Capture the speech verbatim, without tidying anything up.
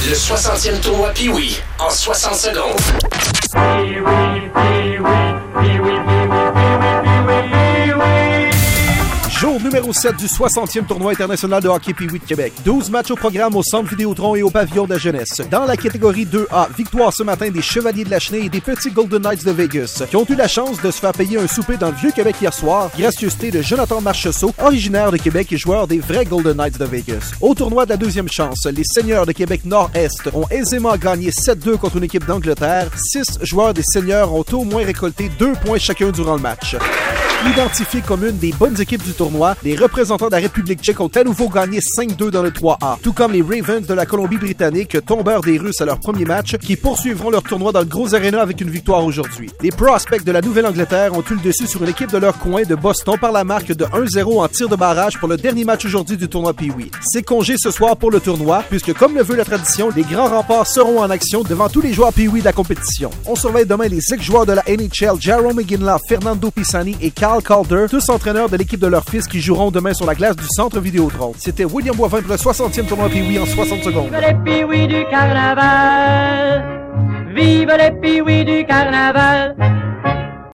Le soixantième tournoi Pee-Wee en soixante secondes. Pee-Wee, Pee-Wee, Pee-Wee, Pee-Wee, Pee-Wee. Jour numéro sept du soixantième tournoi international de hockey Pee-Wee de Québec. douze matchs au programme au Centre Vidéotron et au Pavillon de la Jeunesse. Dans la catégorie deux A, victoire ce matin des Chevaliers de la Chenille et des Petits Golden Knights de Vegas, qui ont eu la chance de se faire payer un souper dans le Vieux-Québec hier soir, gracieuseté de Jonathan Marchessault, originaire de Québec et joueur des vrais Golden Knights de Vegas. Au tournoi de la deuxième chance, les Seigneurs de Québec Nord-Est ont aisément gagné sept deux contre une équipe d'Angleterre. Six joueurs des Seigneurs ont au moins récolté deux points chacun durant le match. Identifiés comme une des bonnes équipes du tournoi, les représentants de la République tchèque ont à nouveau gagné cinq deux dans le trois A, tout comme les Ravens de la Colombie-Britannique, tombeurs des Russes à leur premier match, qui poursuivront leur tournoi dans le Gros Arena avec une victoire aujourd'hui. Les Prospects de la Nouvelle-Angleterre ont eu le dessus sur une équipe de leur coin de Boston par la marque de un zéro en tir de barrage pour le dernier match aujourd'hui du tournoi Pee-Wee. C'est congé ce soir pour le tournoi, puisque comme le veut la tradition, les grands remparts seront en action devant tous les joueurs Pee-Wee de la compétition. On surveille demain les ex-joueurs de la N H L, Jarome Iginla, Fernando Pisani et Carl Calder, tous entraîneurs de l'équipe de leur fils qui joueront demain sur la glace du Centre Vidéotron. C'était William Boivin pour le soixantième tournoi Pee-Wee en soixante secondes. Vive les Pee-Wee du carnaval! Vive les Pee-Wee du carnaval!